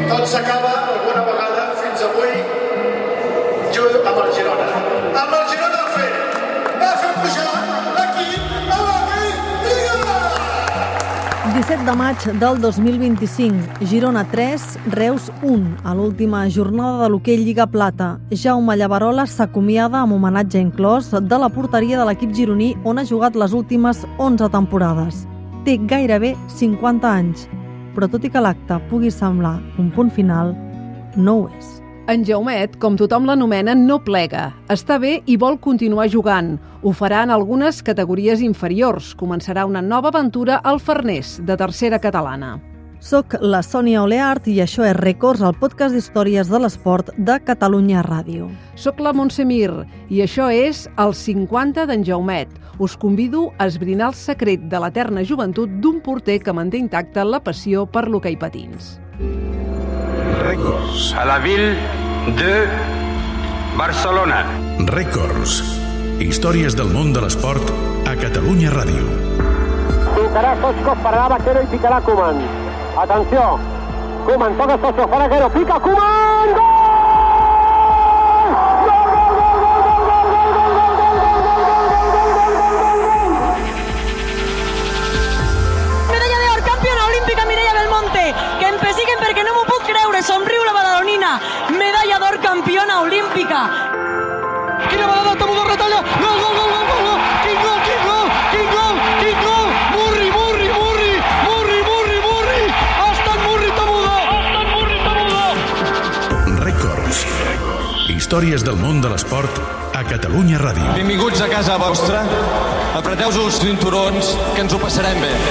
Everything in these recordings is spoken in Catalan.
tot s'acaba alguna vegada fins avui jugo amb el Girona. Amb el Girona va fer pujar l'equip a l'hoquei Lliga! 17 de maig del 2025, Girona 3, Reus 1. A l'última jornada de l'hoquei Lliga Plata, Jaume Llaverola s'acomiada amb homenatge inclòs de la porteria de l'equip gironí on ha jugat les últimes 11 temporades. Té gairebé 50 anys, però tot i que l'acte pugui semblar un punt final, no ho és. En Jaumet, com tothom l'anomena, no plega. Està bé i vol continuar jugant. Ho farà en algunes categories inferiors. Començarà una nova aventura al Farners, de tercera catalana. Soc la Sònia Oleart i això és Records, el podcast d'històries de l'esport de Catalunya Ràdio. Soc la Montse Mir i això és el 50 d'en Jaumet. Us convido a esbrinar el secret de l'eterna joventut d'un porter que manté intacta la passió per l'hoquei patins. Records. A la ville de Barcelona. Records. Històries del món de l'esport a Catalunya Ràdio. Picarà Stoichkov, pararà Vaquero i picarà Koeman. Atenció, Koeman toca Stoichkov, Vaquero, pica Koeman! Gol! Somriu la badalonina, medalla d'or campiona olímpica. Quina balada, Tamudo retalla, gol, gol, gol, gol, gol, quin gol, quin gol, quin gol, quin gol, Murri, Murri, Murri, Murri, Murri, Murri, ha estat Murri, Tamudo, ha estat Murri, Tamudo. Records. Històries del món de l'esport a Catalunya Ràdio. Benvinguts a casa vostra, apreteu-vos els cinturons, que ens ho passarem bé.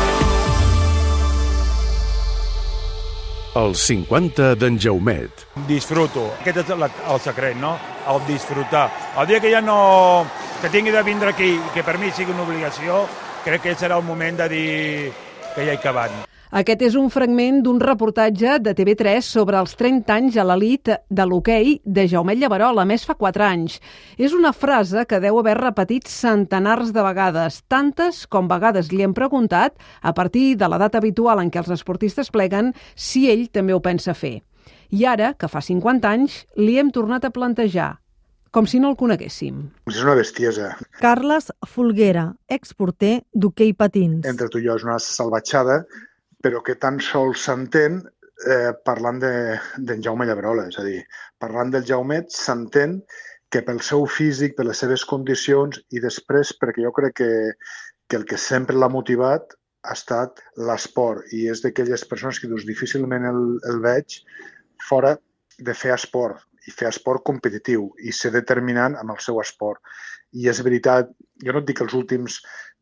El 50 d'en Jaumet. Disfruto. Aquest és el secret, no? El disfrutar. El dia que ja no... que tingui de vindre aquí i que per mi sigui una obligació, crec que serà el moment de dir que ja he acabat. Aquest és un fragment d'un reportatge de TV3 sobre els 30 anys a l'elit de l'hoquei de Jaume Llaverola, més fa 4 anys. És una frase que deu haver repetit centenars de vegades, tantes com vegades li hem preguntat, a partir de la data habitual en què els esportistes pleguen, si ell també ho pensa fer. I ara, que fa 50 anys, li hem tornat a plantejar, com si no el coneguéssim. És una bestiesa. Carles Folguera, exporter d'hoquei patins. Entre tu i jo és una salvatjada, però que tan sols s'entén parlant d'en Jaume Llaverola. És a dir, parlant del Jaumet s'entén que pel seu físic, per les seves condicions i després perquè jo crec que el que sempre l'ha motivat ha estat l'esport i és d'aquelles persones que difícilment el veig fora de fer esport i fer esport competitiu i ser determinant amb el seu esport. I és veritat, jo no et dic els últims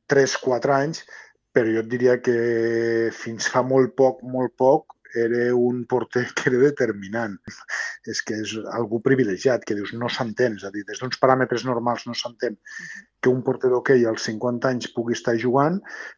3-4 anys, però jo et diria que fins fa molt poc, era un porter que era determinant. És que és algú privilegiat, que dius, no s'entén. És a dir, des d'uns paràmetres normals no s'entén que un porter d'hoquei als 50 anys pugui estar jugant,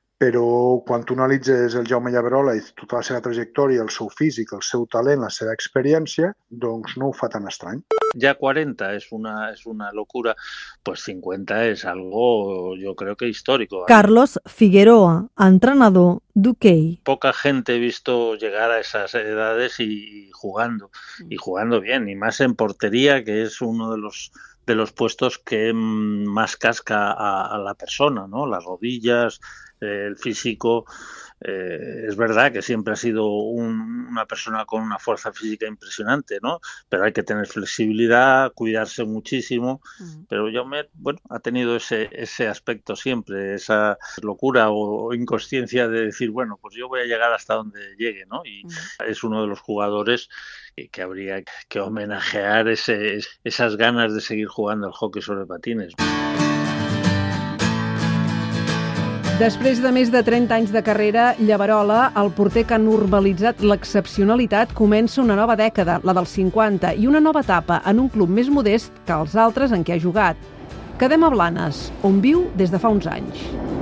però quan tu analitzes el Jaume Llaverola i tota la seva trajectòria, el seu físic, el seu talent, la seva experiència, doncs no ho fa tan estrany. Ya 40 es una locura, pues 50 es algo, yo creo que histórico. Carlos Figueroa, entrenador d'hoquei. Poca gente he visto llegar a esas edades y jugando bien, y más en portería, que es uno de los puestos que más casca a la persona, ¿no? Las rodillas, el físico. Es verdad que siempre ha sido una persona con una fuerza física impresionante, ¿no? Pero hay que tener flexibilidad, cuidarse muchísimo. Pero Jaume, bueno, ha tenido ese aspecto siempre, esa locura o inconsciencia de decir, bueno, pues yo voy a llegar hasta donde llegue, ¿no? Y es uno de los jugadores que habría que homenajear esas ganas de seguir jugando al hockey sobre patines. Després de més de 30 anys de carrera, Llaverola, el porter que ha normalitzat l'excepcionalitat, comença una nova dècada, la dels 50, i una nova etapa en un club més modest que els altres en què ha jugat. Quedem a Blanes, on viu des de fa uns anys.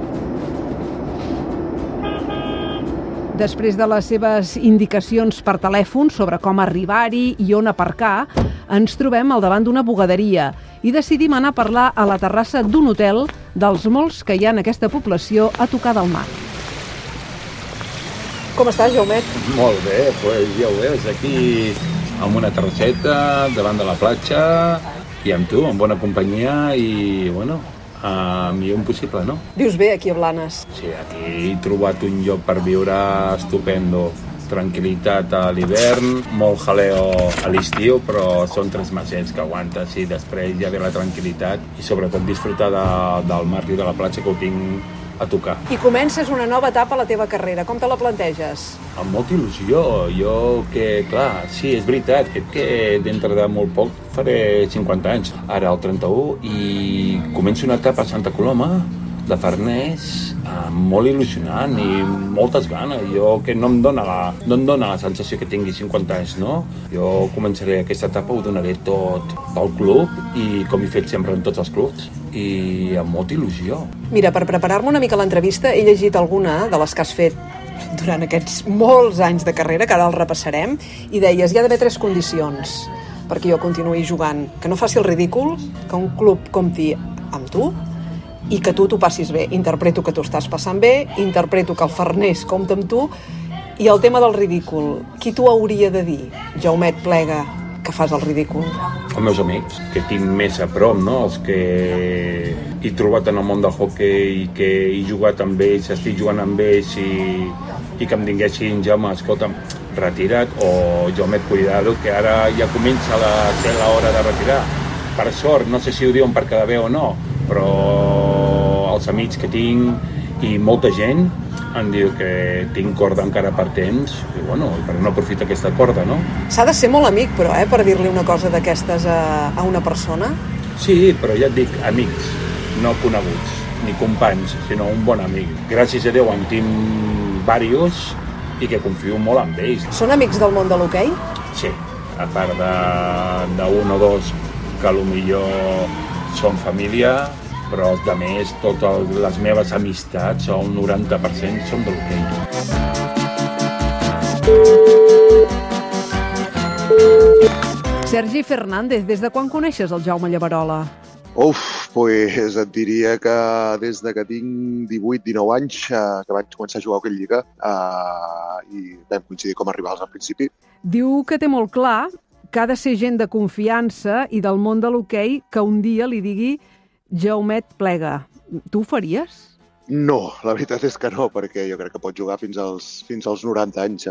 Després de les seves indicacions per telèfon sobre com arribar-hi i on aparcar, ens trobem al davant d'una bugaderia i decidim anar a parlar a la terrassa d'un hotel dels molts que hi ha en aquesta població a tocar del mar. Com estàs, Jaumet? Molt bé, doncs ja ho veus, aquí amb una terrasseta, davant de la platja, i amb tu, en bona companyia, i, bueno, millor impossible, no? Vius bé aquí a Blanes? Sí, aquí he trobat un lloc per viure estupendo. Tranquil·litat a l'hivern, molt jaleo a l'estiu, però són 3 mesets que aguantes i després ja ve la tranquil·litat i sobretot disfrutar del mar i de la platja que ho tinc a tocar. I comences una nova etapa a la teva carrera. Com te la planteges? Amb molta il·lusió. Jo que, clar, sí, és veritat, crec que dintre de molt poc faré 50 anys. Ara el 31 i començo una etapa a Santa Coloma de Farners, molt il·lusionant i moltes ganes. Jo que no em dóna la sensació que tingui 50 anys, no? Jo començaré aquesta etapa, ho donaré tot pel club i com he fet sempre en tots els clubs i amb molta il·lusió. Mira, per preparar-me una mica l'entrevista he llegit alguna de les que has fet durant aquests molts anys de carrera, que ara el repassarem, i deies, hi ha d'haver 3 condicions perquè jo continuï jugant. Que no faci el ridícul, que un club compti amb tu, i que tu t'ho passis bé. Interpreto que t'ho estàs passant bé, interpreto que el Farners compta amb tu, i el tema del ridícul. Qui t'ho hauria de dir, Jaumet Plega, que fas el ridícul? Els meus amics, que tinc més a prop, no? Els que he trobat en el món del hoquei i que he jugat amb ells, estic jugant amb ells i que em diguessin, Jaume, escolta'm, retira't, o Jaumet, cuidado, que ara ja comença a ser l'hora de retirar. Per sort, no sé si ho diuen per quedar bé o no, però els amics que tinc i molta gent em diu que tinc corda encara per temps i bueno, per no aprofitar aquesta corda, no? S'ha de ser molt amic, però, per dir-li una cosa d'aquestes a una persona? Sí, però ja et dic, amics, no coneguts, ni companys, sinó un bon amic. Gràcies a Déu en tinc diversos i que confio molt en ells. Són amics del món de l'hoquei? Sí, a part d'un o dos que potser són família, però a més totes les meves amistats, el 90% són de l'hoquei. Sergi Fernández, des de quan coneixes el Jaume Llaverola? Pues et diria que des de que tinc 18-19 anys que vaig començar a jugar a hoquei lliga i vam coincidir com a rivals al principi. Diu que té molt clar que ha de ser gent de confiança i del món de l'hoquei que un dia li digui Jaumet Plega. Tu ho faries? No, la veritat és que no, perquè jo crec que pot jugar fins als 90 anys.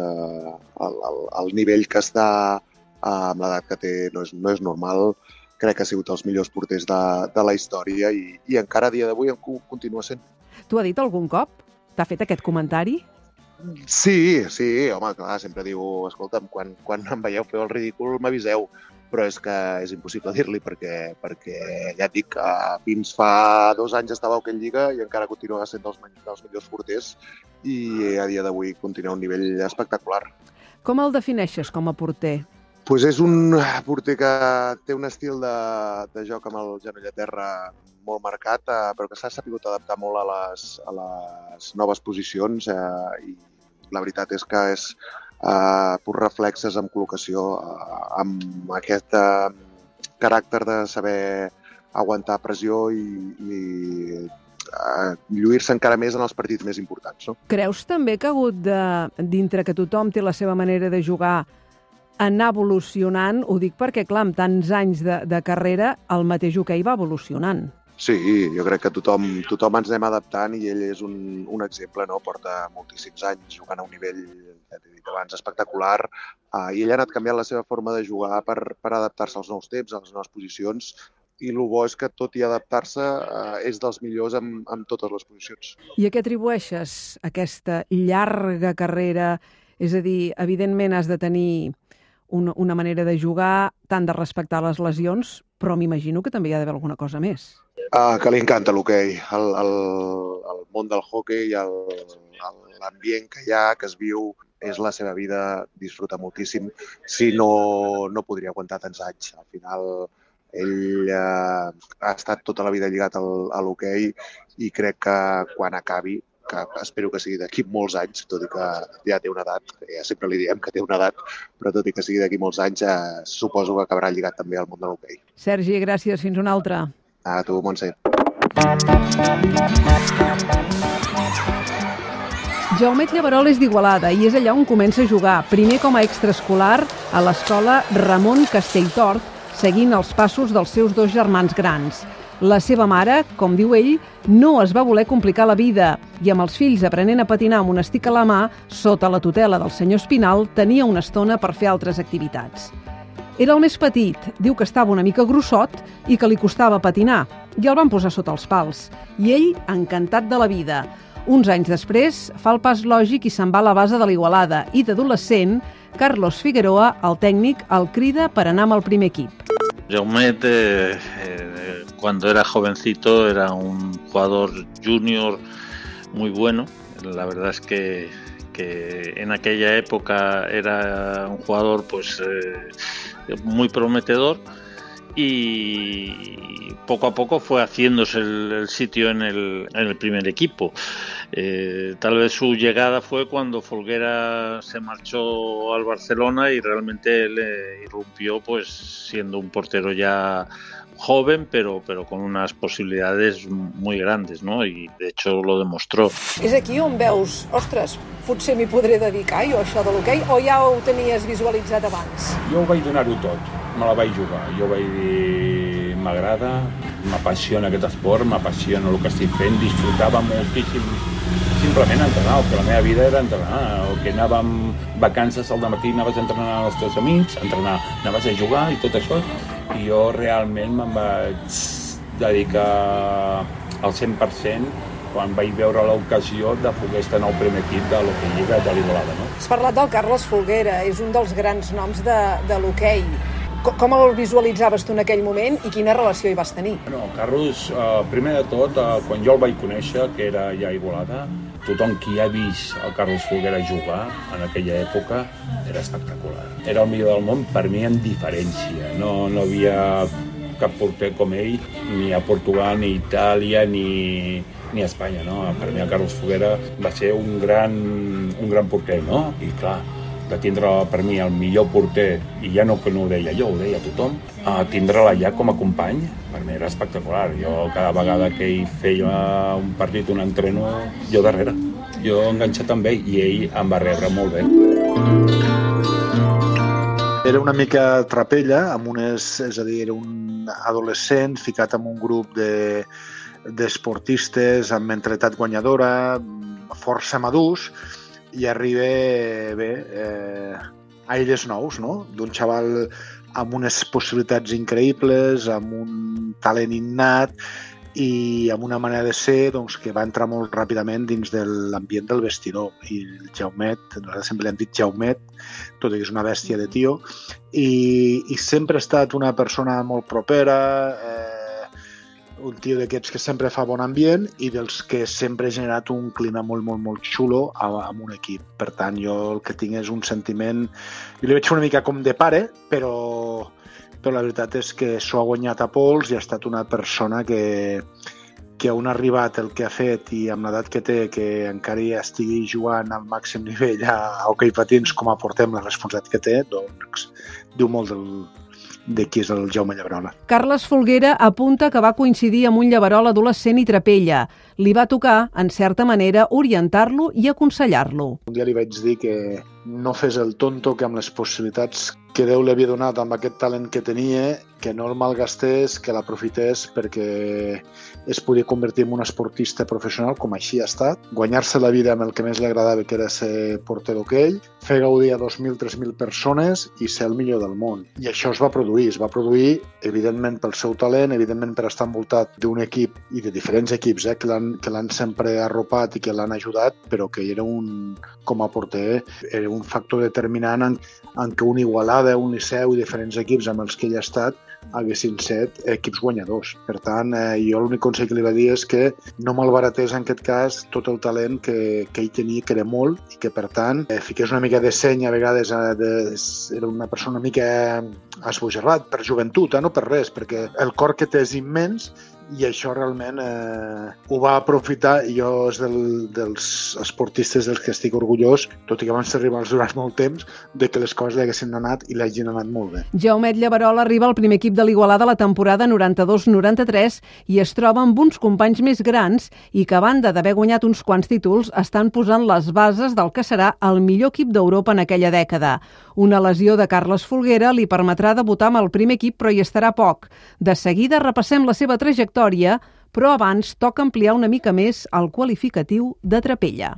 Al nivell que està, amb l'edat que té, no és normal. Crec que ha sigut els millors porters de la història i encara a dia d'avui en continua sent. T'ho ha dit algun cop? T'ha fet aquest comentari? Sí, home, clar, sempre diu, escolta'm, quan em veieu fer el ridícul m'aviseu, però és que és impossible dir-li perquè ja et dic que fins fa 2 anys estava a hoquei lliga i encara continua sent dels millors porters i a dia d'avui continua a un nivell espectacular. Com el defineixes com a porter? Pues és un porter que té un estil de joc amb el genoll a terra molt marcat, però que s'ha sabut adaptar molt a les noves posicions i la veritat és que és pur reflexes amb col·locació, amb aquest caràcter de saber aguantar pressió i lluir-se encara més en els partits més importants. No? Creus també que ha hagut dintre que tothom té la seva manera de jugar, anar evolucionant? Ho dic perquè, clar, amb tants anys de carrera, el mateix hoquei va evolucionant. Sí, jo crec que tothom ens anem adaptant i ell és un exemple, no? Porta moltíssims anys jugant a un nivell, ja t'he dit abans, espectacular i ell ha anat canviant la seva forma de jugar per adaptar-se als nous temps, a les noves posicions i el bo és que tot i adaptar-se és dels millors en totes les posicions. I a què atribueixes aquesta llarga carrera? És a dir, evidentment has de tenir una manera de jugar, tant de respectar les lesions, però m'imagino que també hi ha d'haver alguna cosa més. Que li encanta l'hoquei, el món del hoquei, l'ambient que hi ha, que es viu, és la seva vida, disfruta moltíssim. Si no podria aguantar tants anys. Al final, ell ha estat tota la vida lligat a l'hoquei i crec que quan acabi, que espero que sigui d'aquí molts anys, tot i que ja té una edat, ja sempre li diem que té una edat, però tot i que sigui d'aquí molts anys, suposo que acabarà lligat també al món de l'hoquei. Sergi, gràcies. Fins una altra. A tu, Montse. Jaumet Llaverol és d'Igualada i és allà on comença a jugar, primer com a extraescolar a l'escola Ramon Castelltort, seguint els passos dels seus dos germans grans. La seva mare, com diu ell, no es va voler complicar la vida i amb els fills aprenent a patinar amb un estic a la mà, sota la tutela del senyor Espinal, tenia una estona per fer altres activitats. Era el més petit, diu que estava una mica grossot i que li costava patinar, i el van posar sota els pals. I ell, encantat de la vida. Uns anys després, fa el pas lògic i se'n va a la base de l'Igualada i d'adolescent, Carlos Figueroa, el tècnic, el crida per anar amb el primer equip. Jaumet, cuando era jovencito, era un jugador junior muy bueno. La verdad es que en aquella época era un jugador muy prometedor y poco a poco fue haciéndose el sitio en el primer equipo. Tal vez su llegada fue cuando Folguera se marchó al Barcelona y realmente le irrumpió siendo un portero ya joven, pero con unas posibilidades muy grandes, ¿no? Y de hecho lo demostró. És aquí on veus, ostres, potser m'hi podré dedicar jo, això de l'hoquei, o ja ho tenies visualitzat abans? Jo vaig donar-ho tot, me la vaig jugar. Jo vaig dir, m'agrada, m'apassiona aquest esport, m'apassiona el que estic fent, disfrutava moltíssim simplement entrenar, que la meva vida era entrenar, o que anàvem vacances al matí, anaves a entrenar amb els teus amics, anaves a jugar i tot això, i jo realment me'n vaig dedicar al 100% quan vaig veure l'ocasió de poder estar en el primer equip de l'hoquei lliga de l'Igualada. No? Has parlat del Carles Folguera, és un dels grans noms de l'hoquei. Com el visualitzaves tu en aquell moment i quina relació hi vas tenir? Bueno, Carlos, primer de tot, quan jo el vaig conèixer, que era ja a Igualada, tothom qui ha vist el Carlos Folguera jugar en aquella època era espectacular. Era el millor del món per mi en diferència. No havia cap porter com ell, ni a Portugal, ni a Itàlia, ni a Espanya. No? Per mi el Carlos Folguera va ser un gran porter, no? I clar, de tindre per mi el millor porter, i ja no ho deia jo, ho deia tothom, tindre-la ja com a company, per mi era espectacular. Jo cada vegada que ell feia un partit, un entreno, jo darrere. Jo enganxat amb ell i ell em va rebre molt bé. Era una mica trapella, és a dir, era un adolescent ficat en un grup d'esportistes amb mentalitat guanyadora, força madurs, i arriba aires nous, no? D'un xaval amb unes possibilitats increïbles, amb un talent innat i amb una manera de ser que va entrar molt ràpidament dins de l'ambient del vestidor. I el Jaumet, nosaltres sempre li hem dit Jaumet, tot i que és una bèstia de tio, i sempre ha estat una persona molt propera, un tio d'aquests que sempre fa bon ambient i dels que sempre ha generat un clima molt, molt, molt xulo amb un equip. Per tant, jo el que tinc és un sentiment... Jo li veig una mica com de pare, però la veritat és que s'ho ha guanyat a pols i ha estat una persona que on ha arribat el que ha fet i amb l'edat que té, que encara ja estigui jugant al màxim nivell a hoquei patins com a porter amb la responsabilitat que té, doncs diu molt de qui és el Jaume Llaverola. Carles Folguera apunta que va coincidir amb un Llaverol adolescent i trapella. Li va tocar, en certa manera, orientar-lo i aconsellar-lo. Un dia li vaig dir que no fes el tonto, que amb les possibilitats que Déu li havia donat amb aquest talent que tenia, que no el malgastés, que l'aprofités perquè es podia convertir en un esportista professional, com així ha estat, guanyar-se la vida amb el que més li agradava, que era ser porter d'hoquei, fer gaudir a 2.000, 3.000 persones i ser el millor del món. I això es va produir, evidentment pel seu talent, evidentment per estar envoltat d'un equip i de diferents equips que l'han sempre arropat i que l'han ajudat, però que era com a porter, era un factor determinant en què un Igualada, un Liceu i diferents equips amb els que ell ha estat haguessin set equips guanyadors. Per tant, jo l'únic consell que li va dir és que no malbaratés en aquest cas tot el talent que ell tenia, que era molt, i que per tant fiqués una mica de seny, a vegades era una persona una mica esbojarrat per joventut, no per res, perquè el cor que té és immens i això realment ho va aprofitar, i jo és dels esportistes dels que estic orgullós, tot i que van ser rivals durant molt temps, de que les coses li haguessin anat i l'hagin anat molt bé. Jaumet Llaverola arriba al primer equip de l'Igualada la temporada 92-93 i es troba amb uns companys més grans i que, a banda d'haver guanyat uns quants títols, estan posant les bases del que serà el millor equip d'Europa en aquella dècada. Una lesió de Carles Folguera li permetrà debutar amb el primer equip, però hi estarà poc. De seguida repassem la seva trajectòria, però abans toca ampliar una mica més el qualificatiu de Trapella.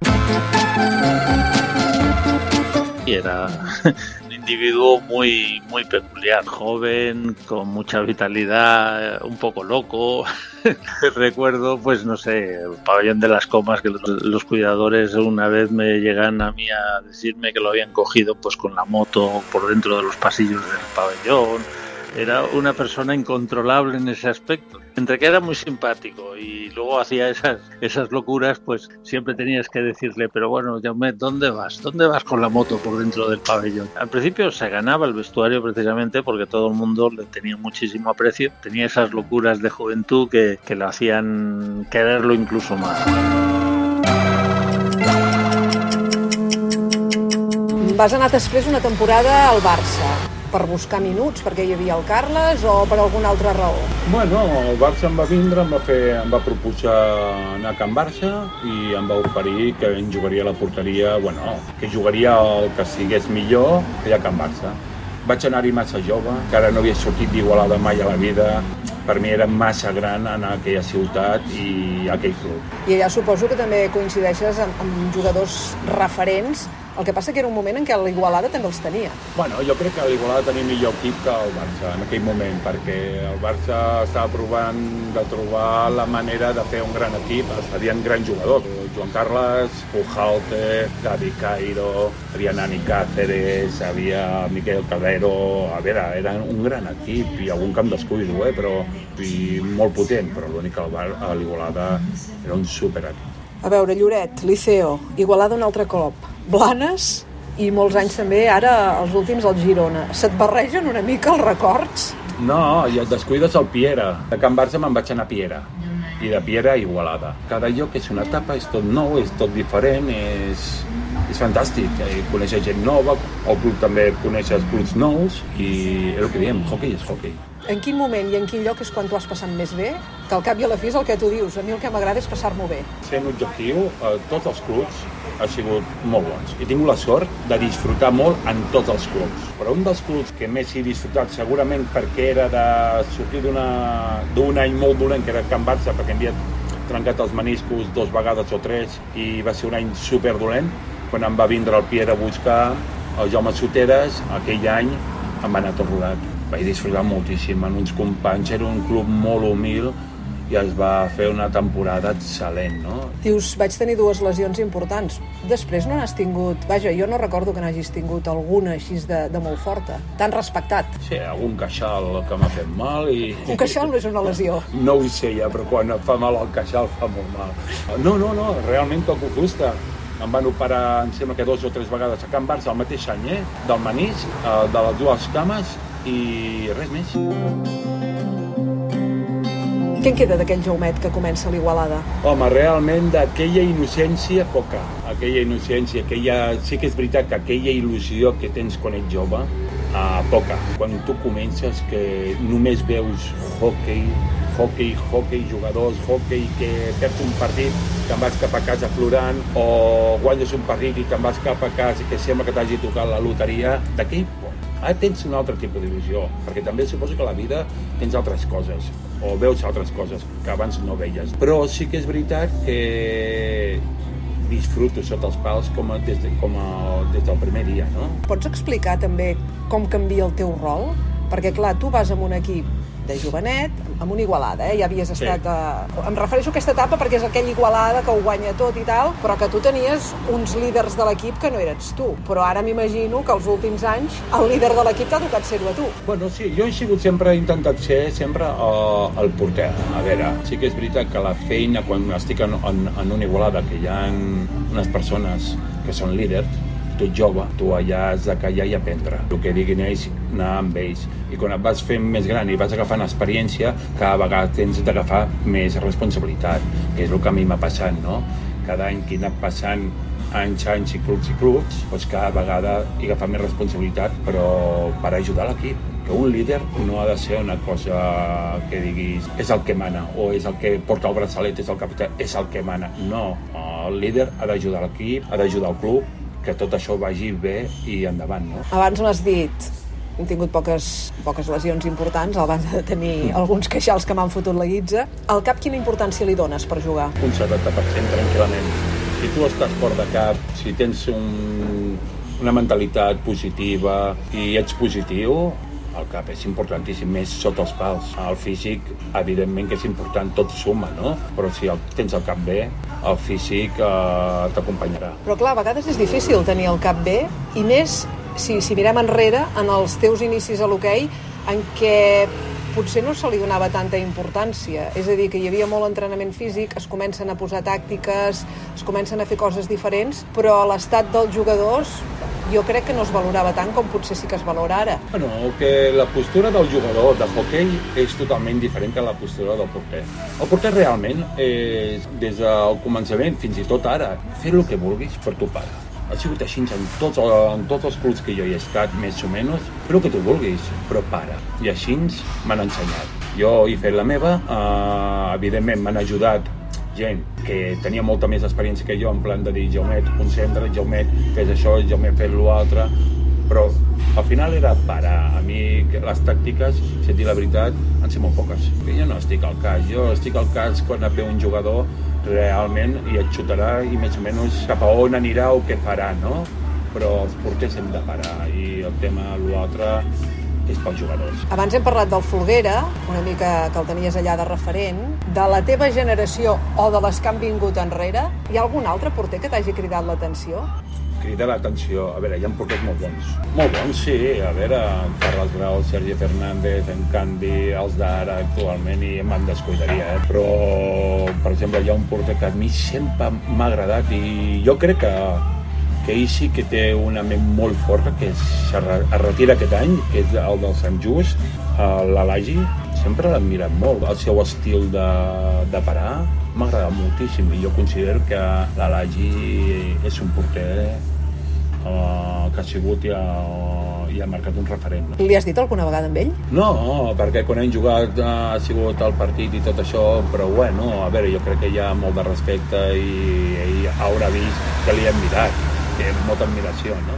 Era un individuo muy peculiar, joven, con mucha vitalidad, un poco loco. Recuerdo, pues no sé, el pabellón de las Comas, que los cuidadores una vez me llegan a mí a decirme que lo habían cogido pues con la moto por dentro de los pasillos del pabellón. Era una persona incontrolable en ese aspecto. Entre que era muy simpático y luego hacía esas locuras, pues siempre tenías que decirle, pero bueno, Jaumet, ¿dónde vas? ¿Dónde vas con la moto por dentro del pabellón? Al principio se ganaba el vestuario precisamente porque todo el mundo le tenía muchísimo aprecio. Tenía esas locuras de juventud que lo hacían quererlo incluso más. Vas anar després una temporada al Barça per buscar minuts, perquè hi havia el Carles o per alguna altra raó? Bueno, el Barça em va vindre, em va proposar anar a Can Barça i em va oferir que em jugaria a la porteria, que jugaria el que sigués millor que hi ha a Can Barça. Vaig anar-hi massa jove, encara no havia sortit d'Igualada mai a la vida. Per mi era massa gran anar a aquella ciutat i a aquell club. I allà suposo que també coincideixes amb jugadors referents. El que passa que era un moment en què l'Igualada també els tenia. Bueno, jo crec que l'Igualada tenia millor equip que el Barça en aquell moment, perquè el Barça estava provant de trobar la manera de fer un gran equip. Havien grans jugadors, Joan Carles, Pujalte, Gavi Cairo, havia Nani Cáceres, havia Miquel Calero. A veure, era un gran equip i algun que em descuido, però i molt potent, però l'únic que a l'Igualada era un superequip. A veure, Lloret, Liceo, Igualada un altre cop, Blanes i molts anys també, ara els últims al Girona. Se't barregen una mica els records? No, i et descuides el Piera. De Can Barça me'n vaig anar a Piera i de Piera a Igualada. Cada lloc és una etapa, és tot nou, és tot diferent, és fantàstic. Coneixes gent nova, al club també coneixes clubs nous i és el que diem, hockey és hockey. En quin moment i en quin lloc és quan tu has passat més bé? Que al cap i a la fi és el que tu dius. A mi el que m'agrada és passar-m'ho bé. Sent objectiu, tots els clubs han sigut molt bons. He tingut la sort de disfrutar molt en tots els clubs. Però un dels clubs que més he disfrutat, segurament perquè era de sortir d'un any molt dolent, que era Can Barça, perquè havia trencat els meniscos 2 vegades o 3 i va ser un any superdolent. Quan em va vindre el Pierre a buscar, el Jaume Soteres, aquell any em va anar tot rodat. Vaig disfrutar moltíssim amb uns companys, era un club molt humil i es va fer una temporada excel·lent, no? Dius, vaig tenir 2 lesions importants. Després no n'has tingut... Vaja, jo no recordo que n'hagis tingut alguna així de molt forta. T'han respectat. Sí, algun queixal que m'ha fet mal i... Un queixal no és una lesió. No ho sé ja, però quan fa mal el queixal fa molt mal. No, realment toco fusta. Em van operar, em sembla que 2 o 3 vegades a Can Barça el mateix any, del menisc, de les 2 cames i res més. Què en queda d'aquell Jaumet que comença a l'Igualada? Home, realment d'aquella innocència poca. Aquella innocència, sí que és veritat que aquella il·lusió que tens quan ets jove, poca. Quan tu comences que només veus hockey, jugadors, hockey, que perds un partit, te'n vas cap a casa plorant, o guanyes un partit i te'n vas cap a casa i que sembla que t'hagi tocat la loteria, d'aquell poc. Ara tens un altre tipus d'il·lusió, perquè també suposo que a la vida tens altres coses, o veus altres coses que abans no veies. Però sí que és veritat que disfruto sota els pals des del primer dia, no? Pots explicar també com canvia el teu rol? Perquè, clar, tu vas amb un equip de jovenet, amb una Igualada, ja havies estat... Em refereixo a aquesta etapa perquè és aquella Igualada que ho guanya tot i tal, però que tu tenies uns líders de l'equip que no eres tu. Però ara m'imagino que els últims anys el líder de l'equip t'ha tocat ser-ho a tu. Bueno, sí, jo he intentat ser sempre el porter. A veure, sí que és veritat que la feina, quan estic en una Igualada, que hi ha unes persones que són líders, tot jove, tu allà has de callar i aprendre. El que diguin ells, anar amb ells. I quan et vas fent més gran i vas agafant experiència, cada vegada tens d'agafar més responsabilitat, que és el que a mi m'ha passat, no? Cada any que he anat passant anys i clubs, doncs cada vegada he agafat més responsabilitat, però per ajudar l'equip. Que un líder no ha de ser una cosa que diguis és el que mana o és el que porta el braçalet, és el capità, és el que mana. No, el líder ha d'ajudar l'equip, ha d'ajudar el club, que tot això vagi bé i endavant, no? Abans m'has dit, hem tingut poques lesions importants, a banda de tenir alguns queixals que m'han fotut la guitza. Al cap, quina importància li dones per jugar? Un 70% tranquil·lament. Si tu estàs fora de cap, si tens una mentalitat positiva i ets positiu, el cap és importantíssim, més sota els pals. El físic, evidentment que és important, tot suma, no? Però si tens el cap bé, el físic t'acompanyarà. Però clar, a vegades és difícil tenir el cap bé, i més si mirem enrere en els teus inicis a l'hoquei, en què potser no se li donava tanta importància. És a dir, que hi havia molt entrenament físic, es comencen a posar tàctiques, es comencen a fer coses diferents, però l'estat dels jugadors jo crec que no es valorava tant com potser sí que es valora ara. Bueno, que la postura del jugador de hoquei és totalment diferent que la postura del porter. El porter realment, des del començament fins i tot ara, fer el que vulguis per tu pare. Ha sigut així en tots els clubs que jo hi he estat, més o menys, fer el que tu vulguis, però para. I així m'han ensenyat. Jo he fet la meva, evidentment m'han ajudat gent que tenia molta més experiència que jo, en plan de dir, Jaumet, concentra't, Jaumet, fes això, Jaumet, fes l'altre, però al final era parar. A mi les tàctiques, si et dic la veritat, han sigut molt poques. Jo no estic al cas, jo estic al cas quan et ve un jugador realment i et xutarà i més o menys cap a on anirà o què farà, no? Però els porters hem de parar i el tema l'altre és pels jugadors. Abans hem parlat del Folguera, una mica que el tenies allà de referent. De la teva generació o de les que han vingut enrere, hi ha algun altre porter que t'hagi cridat l'atenció? Crida l'atenció. A veure, hi ha porters molt bons. Molt bons, sí. A veure, Carles Grau, Sergi Fernández, en Candy, els d'ara actualment, i me'n descuidaria, Però, per exemple, hi ha un porter que a mi sempre m'ha agradat i jo crec que ell sí que té una ment molt forta, que es retira aquest any, que és el del Sant Just, l'Alagi. Sempre l'he admirat molt. El seu estil de parar m'ha agradat moltíssim i jo considero que l'Alagi és un porter que ha sigut i ha marcat un referent. Li has dit alguna vegada amb ell? No, perquè quan hem jugat ha sigut el partit i tot això, però bueno, a veure, jo crec que hi ha molt de respecte i ell haurà vist que li hem mirat, que és molta admiració, no?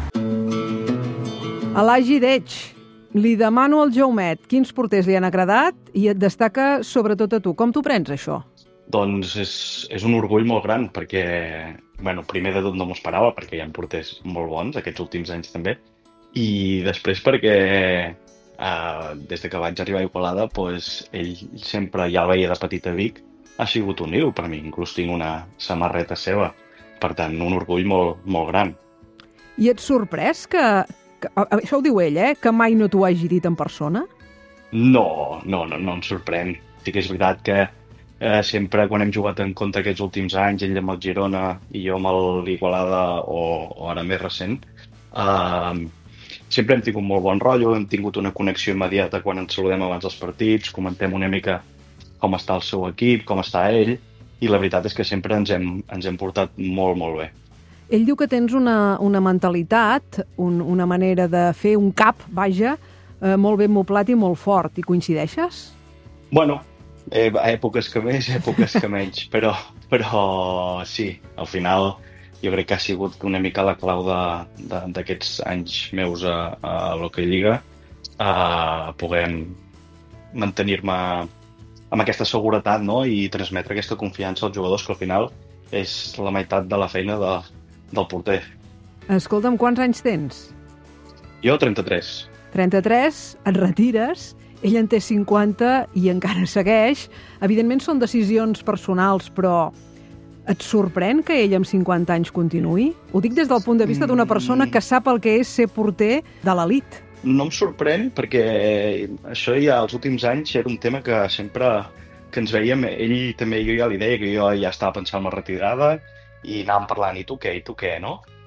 Alagi Deig, li demano al Jaumet quins porters li han agradat i et destaca sobretot a tu. Com t'ho prens, això? Doncs és un orgull molt gran, perquè, bueno, primer de tot no m'ho esperava, perquè hi ha porters molt bons aquests últims anys també, i després perquè des de que vaig arribar a Igualada, doncs, ell sempre, ja el veia de petit a Vic, ha sigut un ídol per mi, inclús tinc una samarreta seva, per tant, un orgull molt, molt gran. I et sorprès que això ho diu ell, que mai no t'ho hagi dit en persona? No em sorprèn. Sí que és veritat que sempre quan hem jugat en contra aquests últims anys, ell amb el Girona i jo amb l'Igualada o ara més recent, sempre hem tingut molt bon rotllo, hem tingut una connexió immediata quan ens saludem abans dels partits, comentem una mica com està el seu equip, com està ell, i la veritat és que sempre ens hem portat molt, molt bé. Ell diu que tens una mentalitat, una manera de fer un cap, vaja, molt ben moblat i molt fort. I coincideixes? Bueno, èpoques que més, èpoques que menys, però sí, al final jo crec que ha sigut una mica la clau d'aquests anys meus a l'Hockey Lliga, poder mantenir-me amb aquesta seguretat, no? I transmetre aquesta confiança als jugadors, que al final és la meitat de la feina del porter. Escolta'm, quants anys tens? Jo, 33. 33, et retires, ell en té 50 i encara segueix. Evidentment són decisions personals, però et sorprèn que ell amb 50 anys continuï? Ho dic des del punt de vista d'una persona que sap el que és ser porter de l'elit. No em sorprèn, perquè això ja als últims anys era un tema que sempre que ens veiem, ell també, jo ja li deia que jo ja estava pensant en la retirada i anàvem parlant, i tu què, no?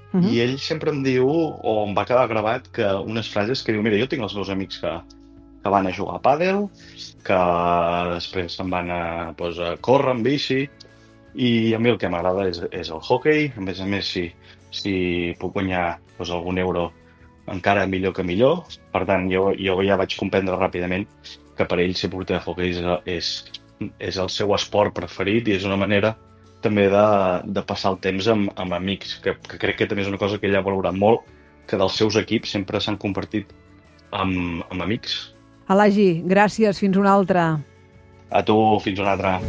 I ell sempre em diu, o em va quedar gravat, que unes frases que diu, mira, jo tinc els meus amics que van a jugar a pàdel, que després se'n van a córrer amb bici, i a mi el que m'agrada és el hoquei. A més, si puc guanyar algun euro encara millor que millor. Per tant, jo ja vaig comprendre ràpidament que per ell ser porter de hoquei és el seu esport preferit i és una manera també de passar el temps amb amics, que crec que també és una cosa que ell ha valorat molt, que dels seus equips sempre s'han convertit en amics. Alagi, gràcies, fins una altra. A tu, fins una altra.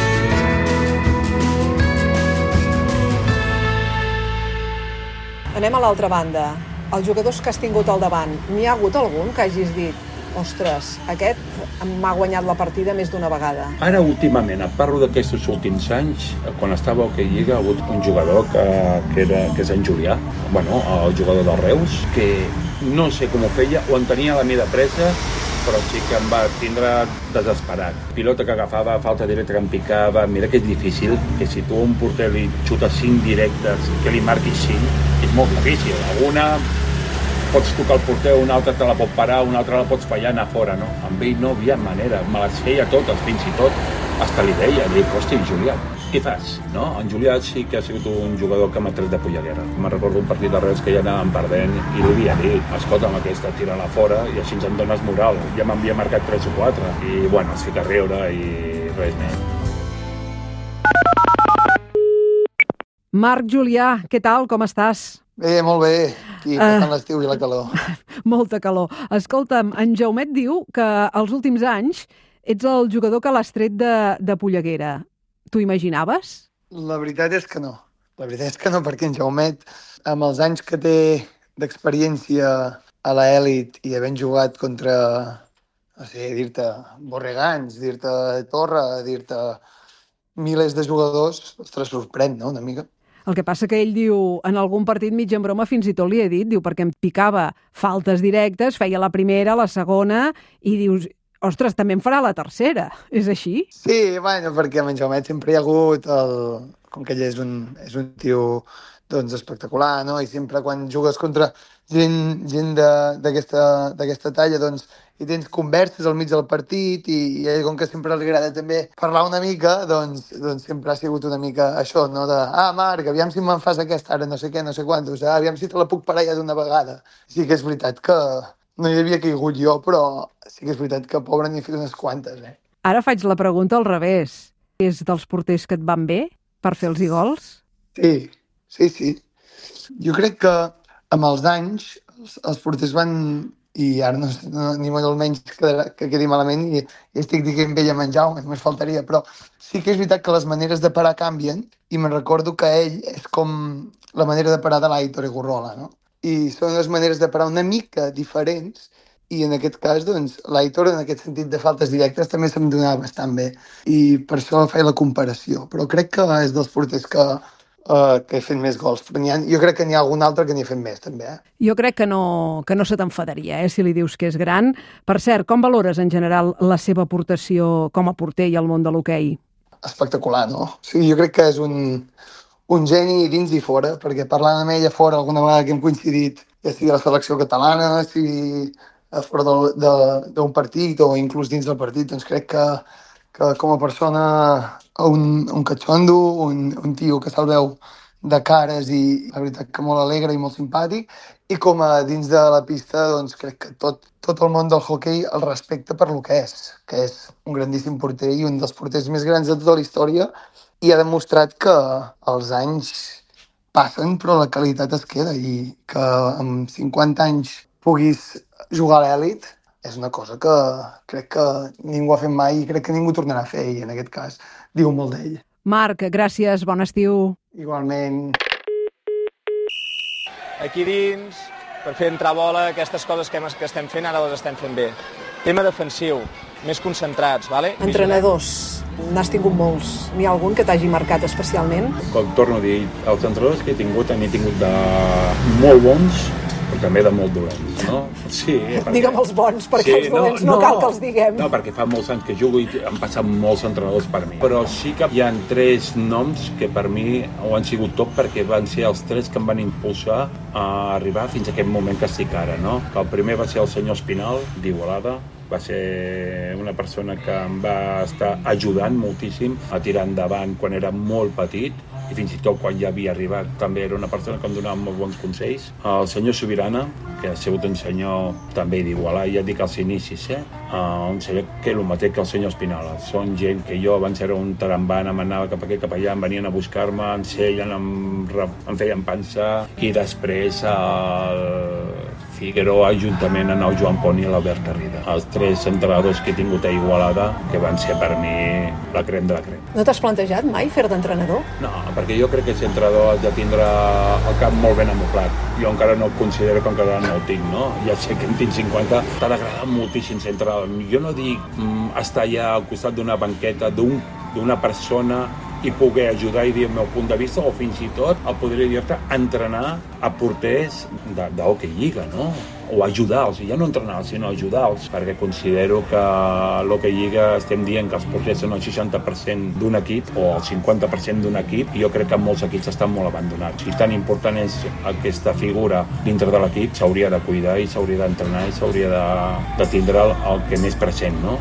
Anem a l'altra banda. Els jugadors que has tingut al davant, n'hi ha hagut algun que hagis dit ostres, aquest m'ha guanyat la partida més d'una vegada? Ara, últimament, et parlo d'aquests últims anys, quan estava a Hockey Lliga, ha hagut un jugador que és en Julià, el jugador del Reus, que no sé com ho feia, o en tenia la mida presa, però sí que em va tindre desesperat. Pilota que agafava, falta directa que em picava. Mira que és difícil, que si tu a un porter li xuta 5 directes, que li marquis 5, és molt difícil. Alguna pots tocar el porter, una altra te la pot parar, una altra la pots fallar anar fora, no? Amb ell no havia manera, me les feia totes, fins i tot, hasta li deia, hosti, Julià, què fas? No? En Julià sí que ha sigut un jugador que m'ha tret de polleguera. Me'n recordo un partit de Reus que ja anàvem perdent i li havia dit, escolta'm, aquesta, tira-la fora i així ens en dones moral. Ja m'havia marcat 3 o 4 i, es fica a riure i res més. Marc Julià, què tal? Com estàs? Bé, molt bé. Aquí, passant l'estiu i la calor. Molta calor. Escolta'm, en Jaumet diu que els últims anys ets el jugador que l'has tret de polleguera. T'ho imaginaves? La veritat és que no. La veritat és que no, perquè en Jaumet, amb els anys que té d'experiència a l'elit i havent jugat contra, no sé, dir-te Borregans, dir-te Torra, dir-te milers de jugadors, ostres, sorprèn, no?, una mica. El que passa que ell diu, en algun partit mig en broma fins i tot li he dit, diu, perquè em picava faltes directes, feia la primera, la segona, i dius, ostres, també em farà la tercera. És així? Sí, perquè amb en Jaumet sempre hi ha hagut, com que ell és un tio espectacular, no? I sempre quan jugues contra gent d'aquesta talla, i tens converses al mig del partit i ell, com que sempre li agrada també parlar una mica, doncs sempre ha sigut una mica això, no? Marc, aviam si me'n fas aquesta ara, no sé què, no sé quantos, aviam si te la puc parar ja d'una vegada. Sí que és veritat que no hi havia caigut jo, però sí que és veritat que pobre n'hi he fet unes quantes, Ara faig la pregunta al revés. És dels porters que et van bé per fer-los gols? Sí. Jo crec que amb els anys els porters van, i ara ni molt menys que quedi malament i estic dient ell amb en Jaume, només faltaria, però sí que és veritat que les maneres de parar canvien i me'n recordo que ell és com la manera de parar de l'Aitor Egurrola, no? I són unes maneres de parar una mica diferents i en aquest cas, l'Aitor en aquest sentit de faltes directes també se'm donava bastant bé i per això feia la comparació, però crec que és dels porters que he fet més gols, però jo crec que n'hi ha algun altre que n'hi ha fet més, també. Jo crec que no se t'enfadaria, si li dius que és gran. Per cert, com valores en general la seva aportació com a porter i al món de l'hoquei? Espectacular, no? Sí, jo crec que és un geni dins i fora, perquè parlant amb ell a fora alguna vegada que hem coincidit, ja sigui a la selecció catalana, sigui a fora d'un partit o inclús dins del partit, doncs crec que com a persona un catxondo, un tio que se'l veu de cares i la veritat que molt alegre i molt simpàtic, i com a dins de la pista doncs crec que tot el món del hoquei el respecta per lo que és un grandíssim porter i un dels porters més grans de tota la història, i ha demostrat que els anys passen però la qualitat es queda i que amb 50 anys puguis jugar a l'elit és una cosa que crec que ningú ha fet mai i crec que ningú tornarà a fer, i en aquest cas diu molt d'ell. Marc, gràcies, bon estiu. Igualment. Aquí dins, per fer entrar bola, aquestes coses que estem fent, ara les estem fent bé. Tema defensiu, més concentrats, vale? Entrenadors, n'has tingut molts. N'hi ha algun que t'hagi marcat especialment? Com torno a dir, els entrenadors que he tingut n'he tingut de molt bons, però també de molt dolents, no? Sí, Digue'm els bons, perquè els dolents no cal que els diguem. No, perquè fa molts anys que jugo i han passat molts entrenadors per mi. Però sí que hi ha 3 noms que per mi ho han sigut tot, perquè van ser els 3 que em van impulsar a arribar fins a aquest moment que estic ara, no? El primer va ser el senyor Espinal, d'Igualada. Va ser una persona que em va estar ajudant moltíssim a tirar endavant quan era molt petit, i fins i tot quan ja havia arribat també era una persona que em donava molt bons consells. El senyor Sobirana, que ha sigut un senyor també d'Igualada, ja et dic als inicis, un senyor que és el mateix que el senyor Espinala. Són gent que jo abans era un tarambana, m'anava cap aquí, cap allà, em venien a buscar-me, em seien, em feien pensar, i després el Figueroa, juntament amb el Joan Pont i l'Albert Garrida. Els 3 entrenadors que he tingut a Igualada, que van ser per mi la crem de la crem. No t'has plantejat mai fer d'entrenador? No, perquè jo crec que ser entrenador has de tindre el cap molt ben amoblat. Jo encara no considero que encara no el tinc, no? Ja sé que en tinc 50, t'ha d'agradar moltíssim ser entrenador. Jo no dic estar allà al costat d'una banqueta d'una persona i poder ajudar i dir el meu punt de vista, o fins i tot el podria dir-te entrenar a porters d'hoquei lliga, no? O ajudar-los, ja no entrenar-los, sinó ajudar-los, perquè considero que l'hoquei lliga estem dient que els porters són el 60% d'un equip o el 50% d'un equip, i jo crec que molts equips estan molt abandonats. I tan important és aquesta figura dintre de l'equip, s'hauria de cuidar i s'hauria d'entrenar i s'hauria de tindre el que més present, no?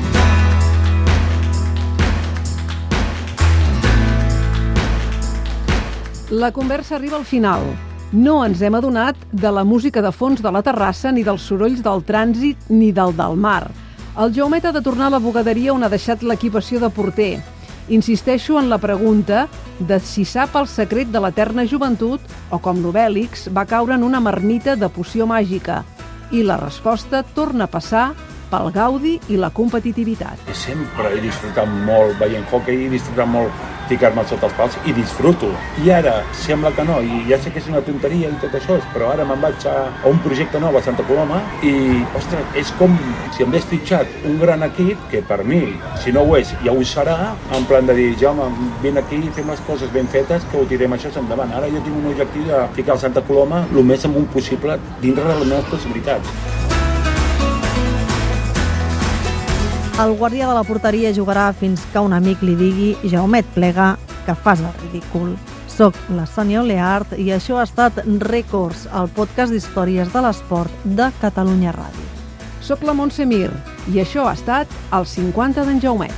La conversa arriba al final. No ens hem adonat de la música de fons de la terrassa, ni dels sorolls del trànsit, ni del mar. El Jaumet ha de tornar a la bugaderia on ha deixat l'equipació de porter. Insisteixo en la pregunta de si sap el secret de l'eterna joventut o, com l'Obèlix, va caure en una marmita de poció màgica. I la resposta torna a passar pel gaudi i la competitivitat. Sempre he disfrutat molt veient hoquei, he disfrutat molt ficar-me sota els pals i disfruto. I ara sembla que no, i ja sé que és una tonteria i tot això, però ara me'n vaig a un projecte nou a Santa Coloma i, ostres, és com si em hagués fitxat un gran equip, que per mi, si no ho és, ja ho serà, en plan de dir, Jaume, vine aquí i fem les coses ben fetes, que ho tirem això endavant. Ara jo tinc un objectiu de ficar el Santa Coloma el més amunt possible dintre de les meves possibilitats. El guàrdia de la porteria jugarà fins que un amic li digui «Jaumet, plega, que fas el ridícul». Soc la Sònia Oleart i això ha estat Rècords, el podcast d'històries de l'esport de Catalunya Ràdio. Soc la Montse Mir i això ha estat el 50 d'en Jaumet.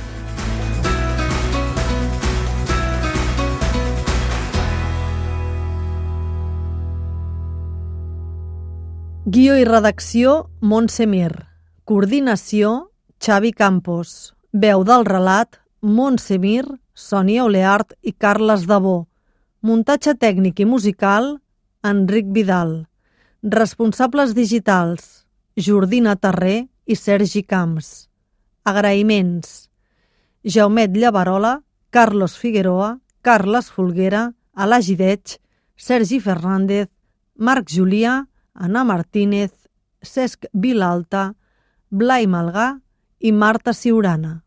Guió i redacció, Montse Mir. Coordinació, Xavi Campos. Veu del relat, Montse Mir, Sònia Oleart i Carles Dabó. Muntatge tècnic i musical, Enric Vidal. Responsables digitals, Jordina Terré i Sergi Camps. Agraïments, Jaumet Llaverola, Carlos Figueroa, Carles Folguera, Alagi Deig, Sergi Fernández, Marc Julià, Anna Martínez, Cesc Vilalta, Blai Malgà i Marta Siurana.